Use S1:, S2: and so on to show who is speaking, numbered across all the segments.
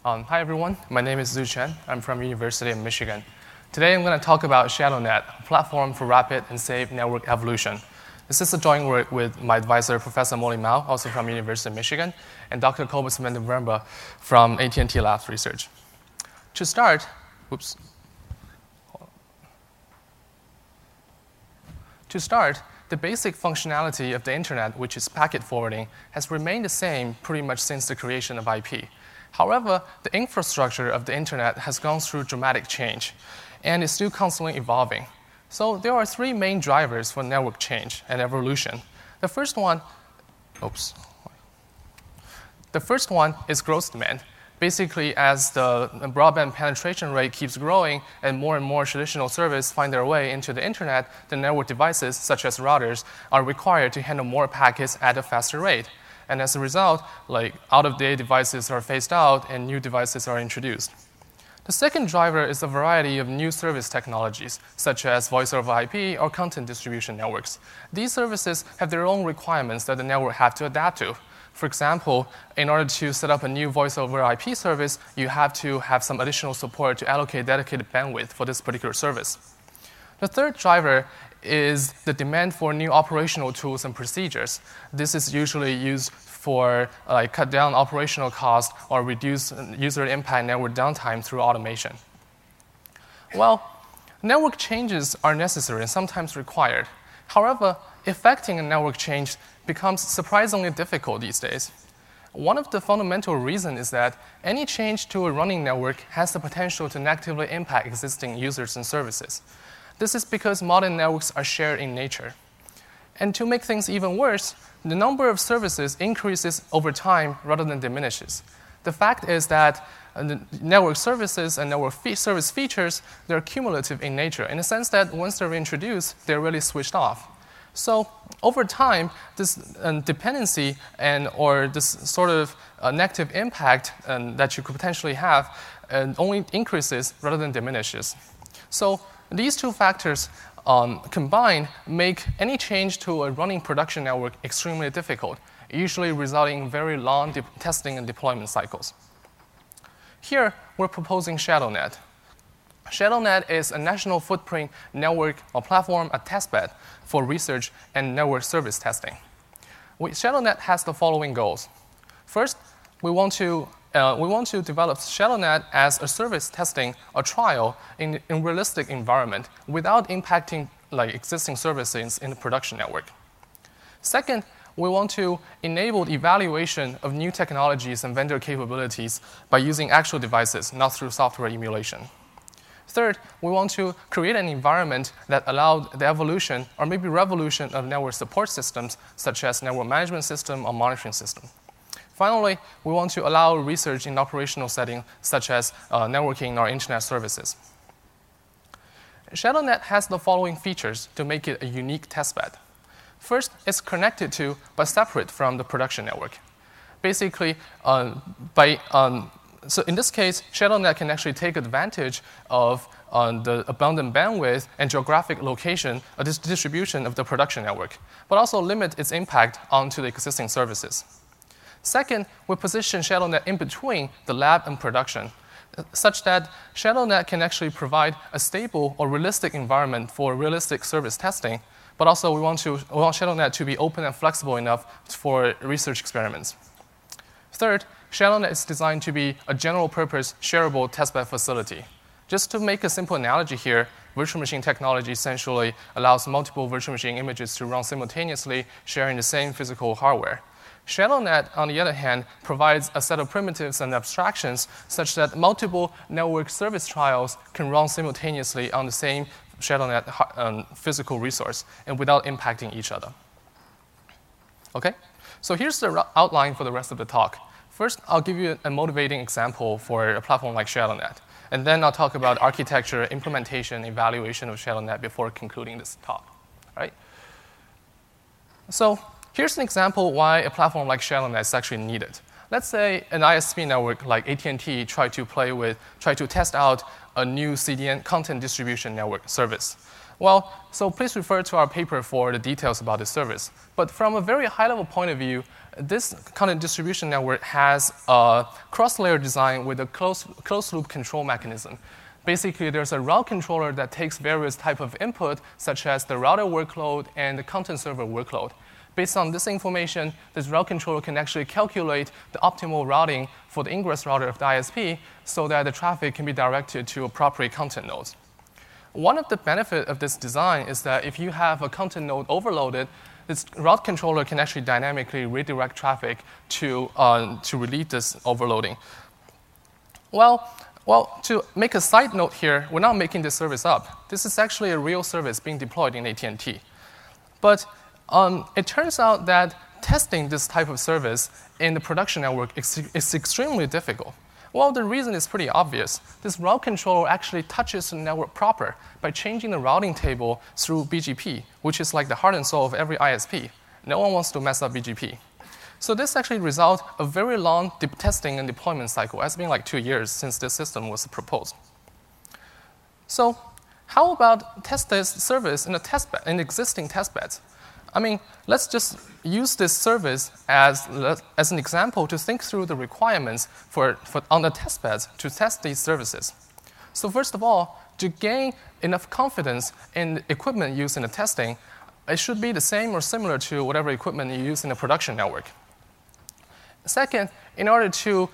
S1: Hi everyone, my name is Zhu Chen. I'm from University of Michigan. Today I'm going to talk about ShadowNet, a platform for rapid and safe network evolution. This is a joint work with my advisor, Professor Molly Mao, also from University of Michigan, and Dr. Cobus van den Wurmbe from AT&T Labs Research. To start, the basic functionality of the internet, which is packet forwarding, has remained the same pretty much since the creation of IP. However, the infrastructure of the internet has gone through dramatic change and is still constantly evolving. So there are three main drivers for network change and evolution. The first one is growth demand. Basically, as the broadband penetration rate keeps growing and more traditional services find their way into the internet, the network devices, such as routers, are required to handle more packets at a faster rate. And as a result, out-of-date devices are phased out and new devices are introduced. The second driver is a variety of new service technologies, such as voice over IP or content distribution networks. These services have their own requirements that the network have to adapt to. For example, in order to set up a new voice over IP service, you have to have some additional support to allocate dedicated bandwidth for this particular service. The third driver is the demand for new operational tools and procedures. This is usually used for cut down operational costs or reduce user impact network downtime through automation. Well, network changes are necessary and sometimes required. However, effecting a network change becomes surprisingly difficult these days. One of the fundamental reasons is that any change to a running network has the potential to negatively impact existing users and services. This is because modern networks are shared in nature. And to make things even worse, the number of services increases over time rather than diminishes. The fact is that the network services and network service features, they're cumulative in nature, in the sense that once they're introduced, they're really switched off. So over time, this dependency or this sort of negative impact that you could potentially have only increases rather than diminishes. So these two factors combined make any change to a running production network extremely difficult, usually resulting in very long testing and deployment cycles. Here, we're proposing ShadowNet. ShadowNet is a national footprint network or platform, a testbed for research and network service testing. ShadowNet has the following goals. First, we want to develop ShadowNet as a service testing or trial in realistic environment without impacting existing services in the production network. Second, we want to enable the evaluation of new technologies and vendor capabilities by using actual devices, not through software emulation. Third, we want to create an environment that allows the evolution or maybe revolution of network support systems, such as network management system or monitoring system. Finally, we want to allow research in operational settings, such as networking or internet services. ShadowNet has the following features to make it a unique testbed. First, it's connected to but separate from the production network. Basically, so in this case, ShadowNet can actually take advantage of the abundant bandwidth and geographic location of this distribution of the production network, but also limit its impact onto the existing services. Second, we position ShadowNet in between the lab and production, such that ShadowNet can actually provide a stable or realistic environment for realistic service testing, but also we want ShadowNet to be open and flexible enough for research experiments. Third, ShadowNet is designed to be a general-purpose, shareable testbed facility. Just to make a simple analogy here, virtual machine technology essentially allows multiple virtual machine images to run simultaneously, sharing the same physical hardware. ShadowNet, on the other hand, provides a set of primitives and abstractions such that multiple network service trials can run simultaneously on the same ShadowNet physical resource and without impacting each other. Okay? So here's the outline for the rest of the talk. First, I'll give you a motivating example for a platform like ShadowNet. And then I'll talk about architecture, implementation, evaluation of ShadowNet before concluding this talk. All right? So here's an example why a platform like ShadowNet is actually needed. Let's say an ISP network like AT&T try to test out a new CDN content distribution network service. Well, so please refer to our paper for the details about this service. But from a very high-level point of view, this content distribution network has a cross-layer design with a closed-loop control mechanism. Basically, there's a route controller that takes various type of input, such as the router workload and the content server workload. Based on this information, this route controller can actually calculate the optimal routing for the ingress router of the ISP so that the traffic can be directed to appropriate content nodes. One of the benefits of this design is that if you have a content node overloaded, this route controller can actually dynamically redirect traffic to relieve this overloading. Well, to make a side note here, we're not making this service up. This is actually a real service being deployed in AT&T. But it turns out that testing this type of service in the production network is extremely difficult. Well, the reason is pretty obvious. This route controller actually touches the network proper by changing the routing table through BGP, which is like the heart and soul of every ISP. No one wants to mess up BGP. So this actually results in a very long testing and deployment cycle. It's been like 2 years since this system was proposed. So how about test this service in in existing testbeds? I mean, let's just use this service as an example to think through the requirements on the testbeds to test these services. So first of all, to gain enough confidence in the equipment used in the testing, it should be the same or similar to whatever equipment you use in a production network. Second, in order to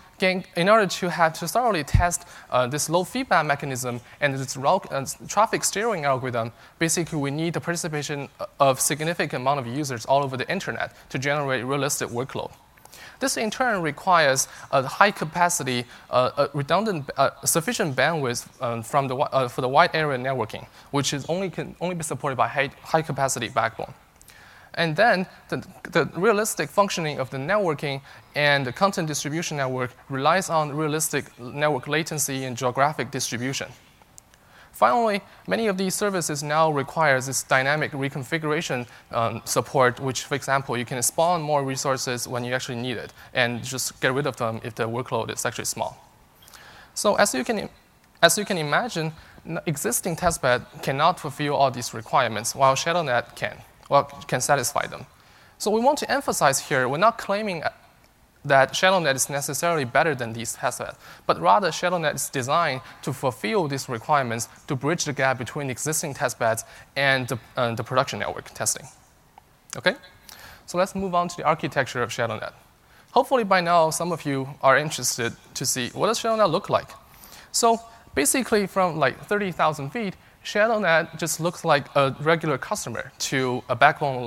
S1: thoroughly test this low feedback mechanism and this traffic steering algorithm, basically we need the participation of significant amount of users all over the internet to generate realistic workload. This in turn requires a high capacity, redundant, sufficient bandwidth for the wide area networking, which can only be supported by high capacity backbone. And then the realistic functioning of the networking and the content distribution network relies on realistic network latency and geographic distribution. Finally, many of these services now require this dynamic reconfiguration support, which, for example, you can spawn more resources when you actually need it and just get rid of them if the workload is actually small. So as you can imagine, existing testbed cannot fulfill all these requirements, while ShadowNet can satisfy them. So we want to emphasize here, we're not claiming that ShadowNet is necessarily better than these testbeds, but rather ShadowNet is designed to fulfill these requirements to bridge the gap between existing testbeds and the production network testing. Okay? So let's move on to the architecture of ShadowNet. Hopefully by now, some of you are interested to see what does ShadowNet look like. So basically from like 30,000 feet, ShadowNet just looks like a regular customer to a backbone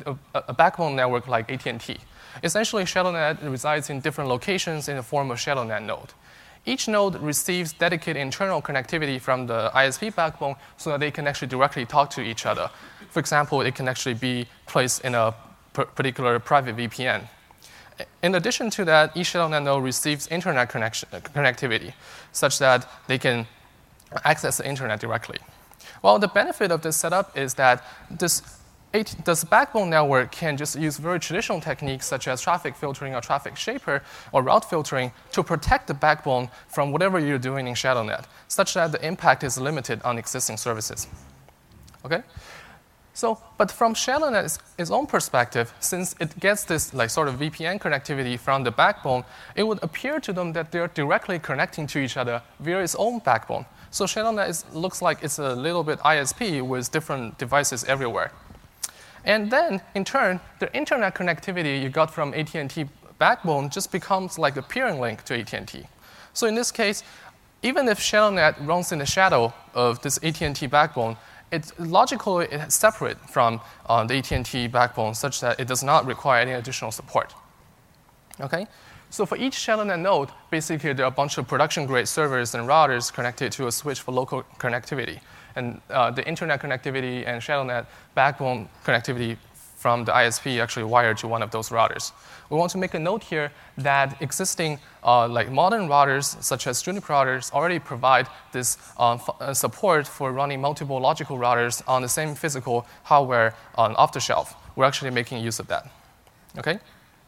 S1: network like AT&T. Essentially, ShadowNet resides in different locations in the form of ShadowNet node. Each node receives dedicated internal connectivity from the ISP backbone so that they can actually directly talk to each other. For example, it can actually be placed in a particular private VPN. In addition to that, each ShadowNet node receives internet connectivity such that they can access the internet directly. Well, the benefit of this setup is that this backbone network can just use very traditional techniques such as traffic filtering or traffic shaper or route filtering to protect the backbone from whatever you're doing in ShadowNet, such that the impact is limited on existing services. Okay? So, but from ShadowNet's own perspective, since it gets this like sort of VPN connectivity from the backbone, it would appear to them that they're directly connecting to each other via its own backbone. So ShadowNet looks like it's a little bit ISP with different devices everywhere. And then, in turn, the internet connectivity you got from AT&T backbone just becomes like a peering link to AT&T. So in this case, even if ShadowNet runs in the shadow of this AT&T backbone, it's logically separate from the AT&T backbone such that it does not require any additional support. Okay? So for each ShadowNet node, basically there are a bunch of production-grade servers and routers connected to a switch for local connectivity. And the internet connectivity and ShadowNet backbone connectivity from the ISP actually wired to one of those routers. We want to make a note here that existing like modern routers, such as Juniper routers, already provide this support for running multiple logical routers on the same physical hardware off the shelf. We're actually making use of that. Okay?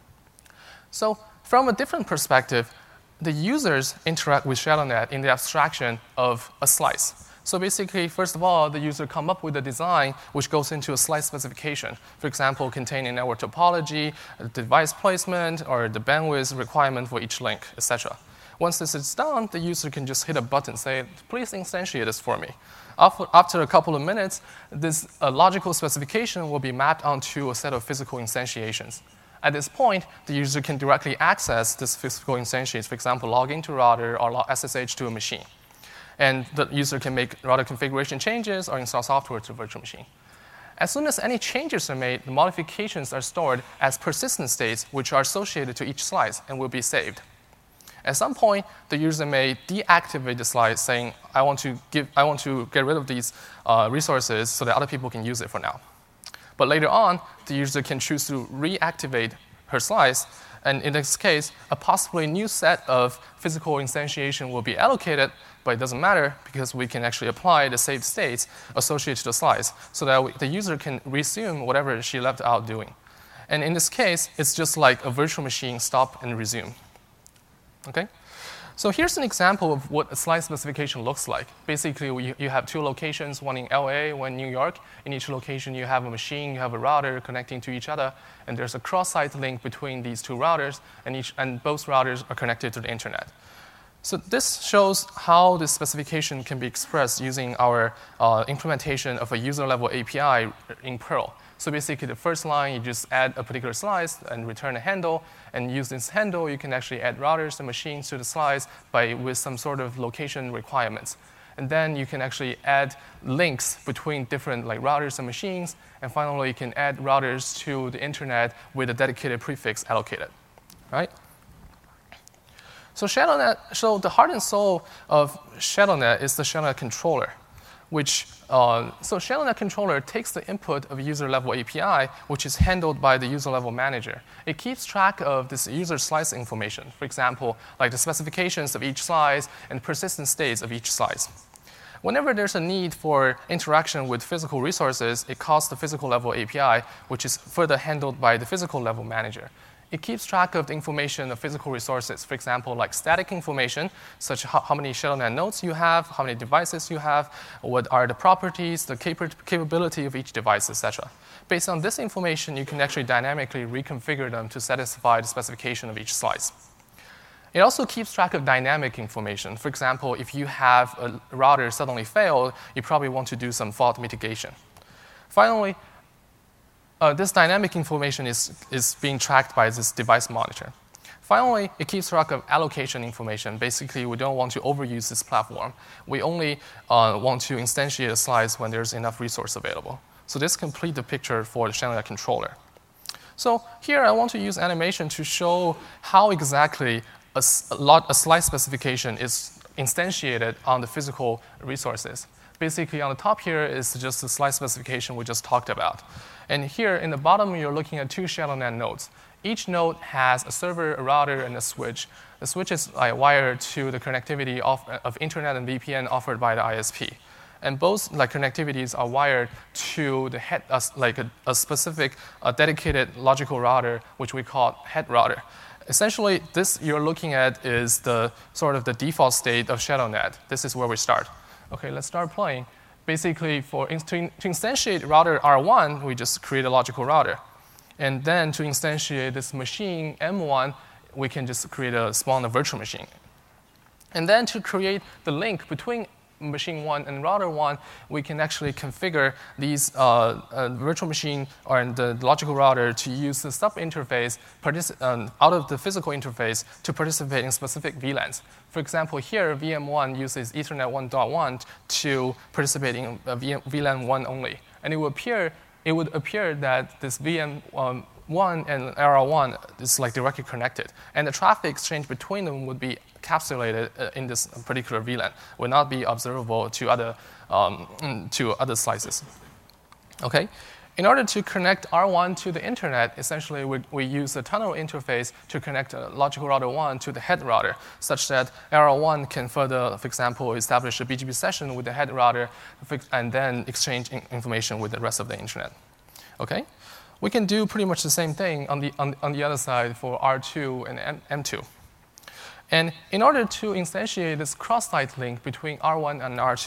S1: So from a different perspective, the users interact with ShadowNet in the abstraction of a slice. So basically, first of all, the user come up with a design which goes into a slice specification, for example, containing network topology, device placement, or the bandwidth requirement for each link, etc. Once this is done, the user can just hit a button, say, please instantiate this for me. After a couple of minutes, this logical specification will be mapped onto a set of physical instantiations. At this point, the user can directly access this physical instantiations, for example, log into router or log SSH to a machine. And the user can make router configuration changes or install software to a virtual machine. As soon as any changes are made, the modifications are stored as persistent states, which are associated to each slice and will be saved. At some point, the user may deactivate the slice, saying, I want to get rid of these resources so that other people can use it for now. But later on, the user can choose to reactivate her slice, and in this case, a possibly new set of physical instantiation will be allocated, but it doesn't matter because we can actually apply the saved states associated to the slice so that the user can resume whatever she left out doing. And in this case, it's just like a virtual machine stop and resume. Okay? So here's an example of what a slice specification looks like. Basically, you have two locations, one in LA, one in New York. In each location, you have a machine, you have a router connecting to each other, and there's a cross-site link between these two routers, and both routers are connected to the internet. So this shows how this specification can be expressed using our implementation of a user-level API in Perl. So basically, the first line, you just add a particular slice and return a handle. And use this handle, you can actually add routers and machines to the slice with some sort of location requirements. And then you can actually add links between different routers and machines. And finally, you can add routers to the internet with a dedicated prefix allocated. Right? So the heart and soul of ShadowNet is the ShadowNet controller, so ShadowNet controller takes the input of a user-level API, which is handled by the user-level manager. It keeps track of this user slice information, for example, like the specifications of each slice and persistent states of each slice. Whenever there's a need for interaction with physical resources, it calls the physical level API, which is further handled by the physical level manager. It keeps track of the information of physical resources, for example, like static information, such as how many ShadowNet nodes you have, how many devices you have, what are the properties, the capability of each device, etc. Based on this information, you can actually dynamically reconfigure them to satisfy the specification of each slice. It also keeps track of dynamic information. For example, if you have a router suddenly failed, you probably want to do some fault mitigation. Finally, this dynamic information is being tracked by this device monitor. Finally, it keeps track of allocation information. Basically, we don't want to overuse this platform. We only want to instantiate a slice when there's enough resource available. So this completes the picture for the ShadowNet controller. So here I want to use animation to show how exactly a slice specification is instantiated on the physical resources. Basically, on the top here is just the slice specification we just talked about. And here in the bottom, you're looking at two ShadowNet nodes. Each node has a server, a router, and a switch. The switch is wired to the connectivity of internet and VPN offered by the ISP. And both connectivities are wired to the head, a specific dedicated logical router, which we call head router. Essentially, this you're looking at is the sort of the default state of ShadowNet. This is where we start. Okay, let's start playing. Basically, to instantiate router R1, we just create a logical router. And then to instantiate this machine M1, we can just spawn a virtual machine. And then to create the link between machine 1 and router 1, we can actually configure these virtual machine or the logical router to use the sub-interface out of the physical interface to participate in specific VLANs. For example, here, VM1 uses Ethernet 1.1 to participate in VLAN 1 only. And it would appear that this VM1 and LR1 is directly connected. And the traffic exchange between them would be encapsulated in this particular VLAN, would not be observable to other slices. Okay? In order to connect R1 to the internet, essentially we use a tunnel interface to connect logical router 1 to the head router, such that LR1 can further, for example, establish a BGP session with the head router and then exchange information with the rest of the internet. Okay? We can do pretty much the same thing on the other side for R2 and M2. And in order to instantiate this cross-site link between R1 and R2,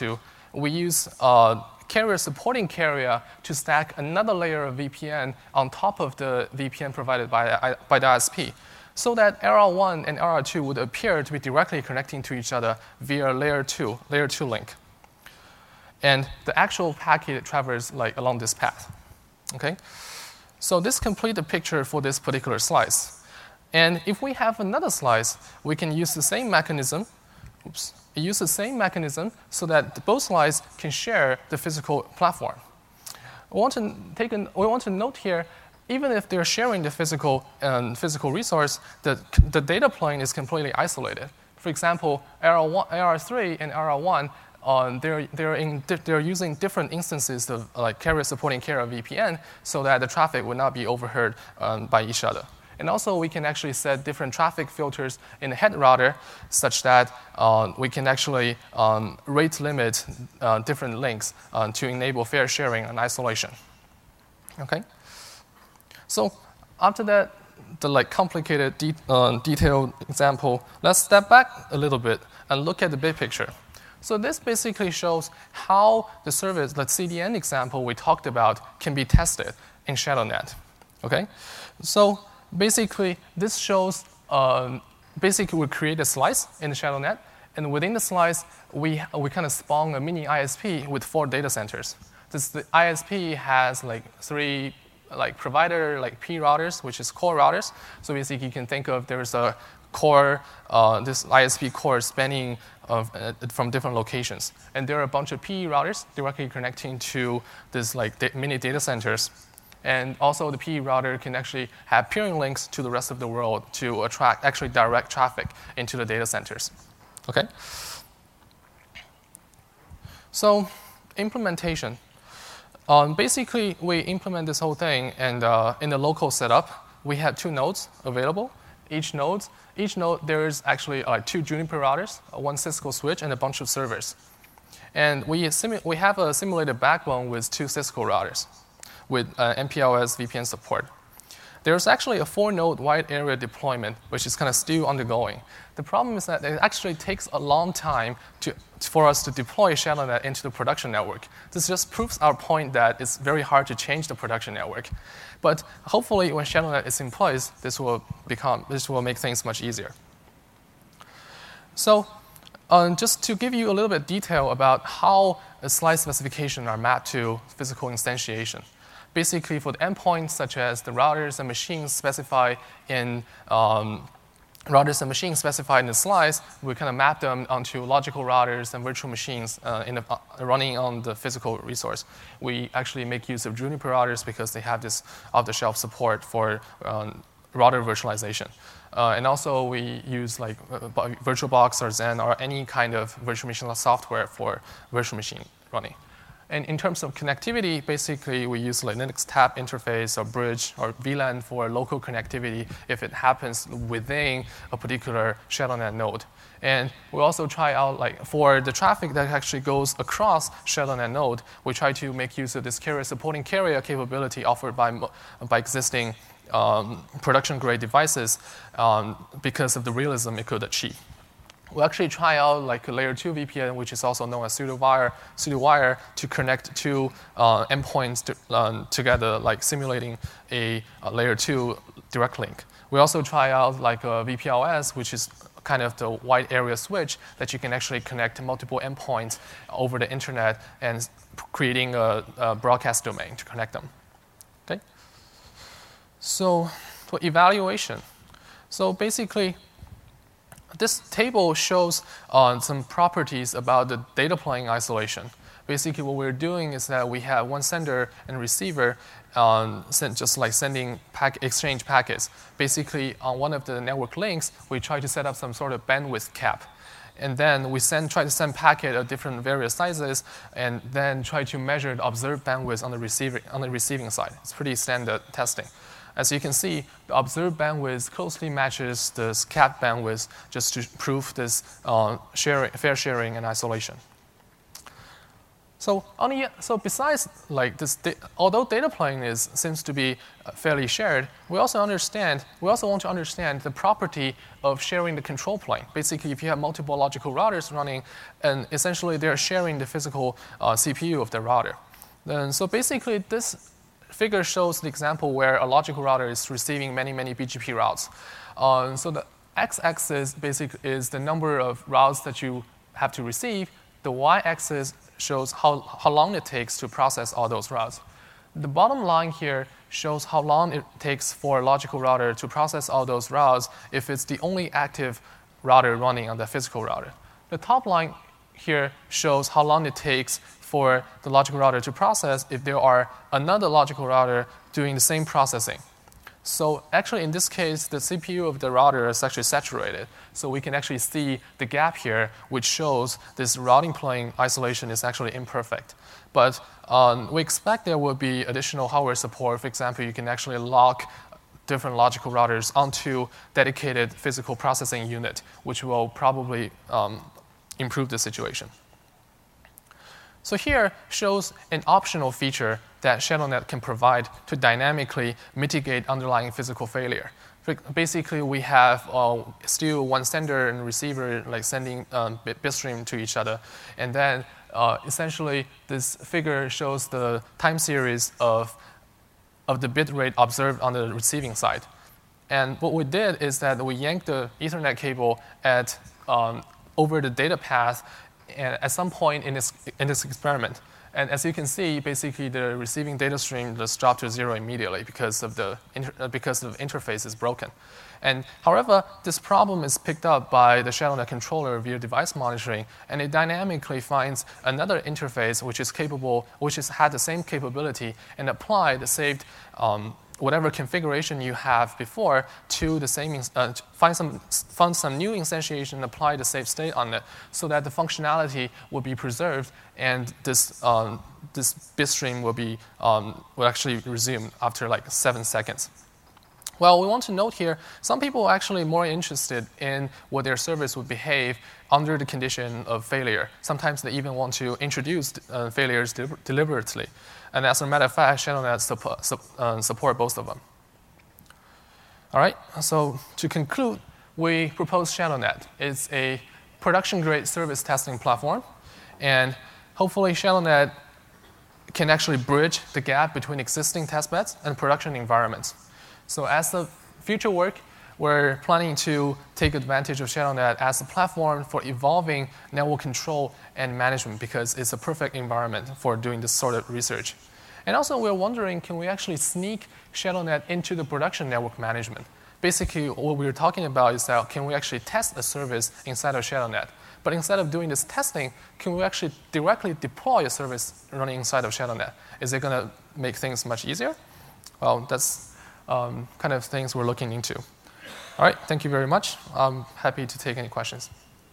S1: we use carrier supporting carrier to stack another layer of VPN on top of the VPN provided by the ISP, so that LR1 and LR2 would appear to be directly connecting to each other via layer 2 link. And the actual packet travels along this path. Okay? So this completes the picture for this particular slice. And if we have another slice, we can use the same mechanism. Use the same mechanism so that both slices can share the physical platform. We want to note here, even if they're sharing the physical resource, the data plane is completely isolated. For example, LR3 and LR1, they're using different instances of carrier supporting carrier VPN so that the traffic would not be overheard by each other. And also, we can actually set different traffic filters in the head router such that we can actually rate limit different links to enable fair sharing and isolation. Okay? So after that, the complicated, detailed example, let's step back a little bit and look at the big picture. So this basically shows how the service, the CDN example we talked about, can be tested in ShadowNet. Okay? So basically, this shows, basically we create a slice in the ShadowNet, and within the slice, we kind of spawn a mini ISP with 4 data centers. The ISP has 3 provider P routers, which is core routers. So basically, you can think of there's a core, this ISP core spanning from different locations, and there are a bunch of PE routers directly connecting to this mini data centers. And also, the PE router can actually have peering links to the rest of the world to actually direct traffic into the data centers. Okay? So, implementation. Basically, we implement this whole thing, and in the local setup, we have 2 nodes available. Each node, there is actually 2 Juniper routers, 1 Cisco switch, and a bunch of servers. And we have a simulated backbone with 2 Cisco routers with MPLS VPN support. There's actually a 4-node wide area deployment, which is kind of still undergoing. The problem is that it actually takes a long time for us to deploy ShadowNet into the production network. This just proves our point that it's very hard to change the production network. But hopefully, when ShadowNet is in place, this will make things much easier. So, just to give you a little bit of detail about how a slice specification are mapped to physical instantiation. Basically, for the endpoints such as the routers and machines specified in the slice, we kind of map them onto logical routers and virtual machines running on the physical resource. We actually make use of Juniper routers because they have this off-the-shelf support for router virtualization. And also, we use VirtualBox or Xen or any kind of virtual machine software for virtual machine running. And in terms of connectivity, basically, we use Linux tap interface or bridge or VLAN for local connectivity if it happens within a particular ShadowNet node. And we also try out, for the traffic that actually goes across ShadowNet node, we try to make use of this carrier supporting carrier capability offered by existing production-grade devices because of the realism it could achieve. We actually try out a layer 2 VPN, which is also known as pseudo-wire, to connect 2 endpoints together, simulating a layer 2 direct link. We also try out a VPLS, which is kind of the wide area switch that you can actually connect multiple endpoints over the internet and creating a broadcast domain to connect them. Okay? So for evaluation. So basically, this table shows some properties about the data plane isolation. Basically, what we're doing is that we have one sender and receiver sending exchange packets. Basically, on one of the network links, we try to set up some sort of bandwidth cap. And then we try to send packet of different various sizes, and then try to measure the observed bandwidth on the receiving side. It's pretty standard testing. As you can see, the observed bandwidth closely matches the cap bandwidth just to prove this fair sharing and isolation. So besides like this, although data plane seems to be fairly shared, we also want to understand the property of sharing the control plane. Basically, if you have multiple logical routers running, and essentially they're sharing the physical CPU of the router. So basically, this figure shows the example where a logical router is receiving many BGP routes. So the x-axis basically is the number of routes that you have to receive. The y-axis shows how long it takes to process all those routes. The bottom line here shows how long it takes for a logical router to process all those routes if it's the only active router running on the physical router. The top line here shows how long it takes for the logical router to process if there are another logical router doing the same processing. So actually, in this case, the CPU of the router is actually saturated. So we can actually see the gap here, which shows this routing plane isolation is actually imperfect. But we expect there will be additional hardware support. For example, you can actually lock different logical routers onto dedicated physical processing unit, which will probably improve the situation. So here shows an optional feature that ShadowNet can provide to dynamically mitigate underlying physical failure. Basically, we have still one sender and receiver like sending bitstream to each other. And then essentially, this figure shows the time series of the bit rate observed on the receiving side. And what we did is that we yanked the Ethernet cable over the data path at some point in this experiment. And as you can see, basically the receiving data stream just dropped to 0 immediately because of the interface is broken. And however, this problem is picked up by the ShadowNet controller via device monitoring, and it dynamically finds another interface which has had the same capability and apply the saved whatever configuration you have before to the same, find some new instantiation and apply the saved state on it so that the functionality will be preserved and this bitstream will actually resume after like 7 seconds. Well, we want to note here, some people are actually more interested in what their service would behave under the condition of failure. Sometimes they even want to introduce failures deliberately. And as a matter of fact, ShadowNet support both of them. All right, so to conclude, we propose ShadowNet. It's a production-grade service testing platform. And hopefully, ShadowNet can actually bridge the gap between existing testbeds and production environments. So as the future work, we're planning to take advantage of ShadowNet as a platform for evolving network control and management because it's a perfect environment for doing this sort of research. And also, we're wondering, can we actually sneak ShadowNet into the production network management? Basically, what we're talking about is that can we actually test a service inside of ShadowNet? But instead of doing this testing, can we actually directly deploy a service running inside of ShadowNet? Is it going to make things much easier? Well, that's kind of things we're looking into. All right, thank you very much. I'm happy to take any questions.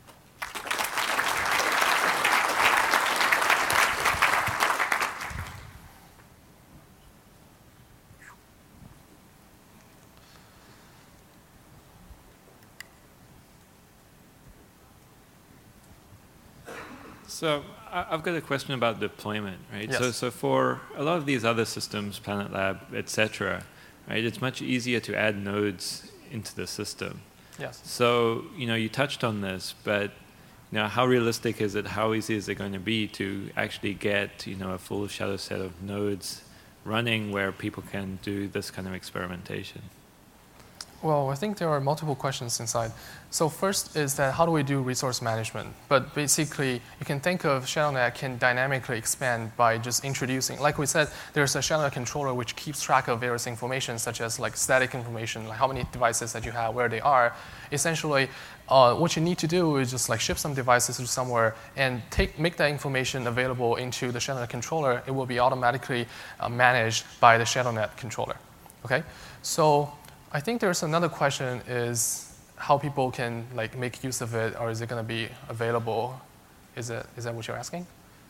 S2: So I've got a question about deployment, right?
S1: Yes.
S2: So for a lot of these other systems, Planet Lab, et cetera, right, it's much easier to add nodes into the system.
S1: Yes.
S2: So, you touched on this, but how realistic is it? How easy is it going to be to actually get, a full shadow set of nodes running where people can do this kind of experimentation?
S1: Well, I think there are multiple questions inside. So first is that how do we do resource management? But basically, you can think of ShadowNet can dynamically expand by just introducing, like we said, there's a ShadowNet controller which keeps track of various information, such as like static information, like how many devices that you have, where they are. Essentially, what you need to do is just like ship some devices to somewhere and make that information available into the ShadowNet controller. It will be automatically managed by the ShadowNet controller. Okay, so I think there's another question is how people can like make use of it, or is it going to be available? Is that what you're asking?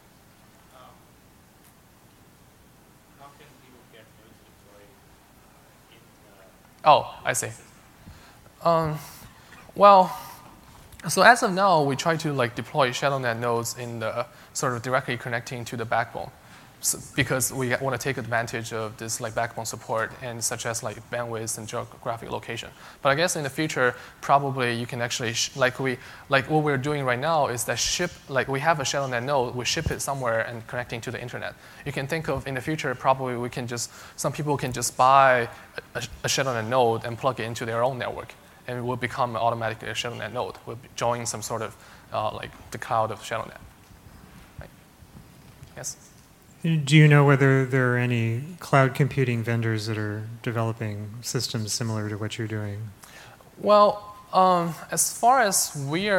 S2: How can people get nodes deployed in
S1: Oh, I see. Well, So as of now, we try to like deploy ShadowNet nodes in the sort of directly connecting to the backbone, because we want to take advantage of this like backbone support and such as like bandwidth and geographic location. But I guess in the future, probably you can actually like what we're doing right now is that we have a ShadowNet node, we ship it somewhere and connecting to the internet. You can think of in the future probably some people can just buy a ShadowNet node and plug it into their own network, and it will become automatically a ShadowNet node. We'll join some sort of like the cloud of ShadowNet. Right. Yes.
S3: Do you know whether there are any cloud computing vendors that are developing systems similar to what you're doing?
S1: Well, as far as we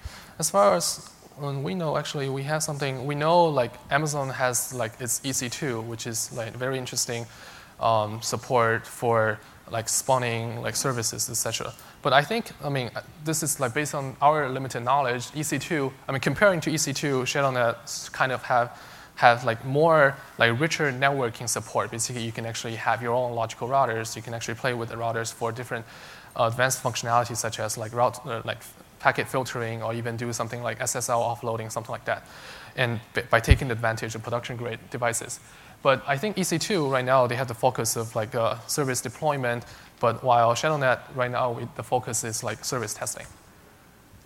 S1: know, actually, we have something. We know like Amazon has like its EC2, which is like very interesting support for like spawning like services, etc. But I think, this is like based on our limited knowledge. EC2, comparing to EC2, ShadowNet kind of have like more like richer networking support. Basically, you can actually have your own logical routers. You can actually play with the routers for different advanced functionalities, such as like packet filtering, or even do something like SSL offloading, something like that. And by taking advantage of production-grade devices. But I think EC2 right now they have the focus of like service deployment. But while ShadowNet right now the focus is like service testing.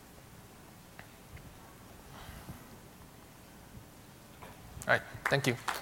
S1: All right, thank you.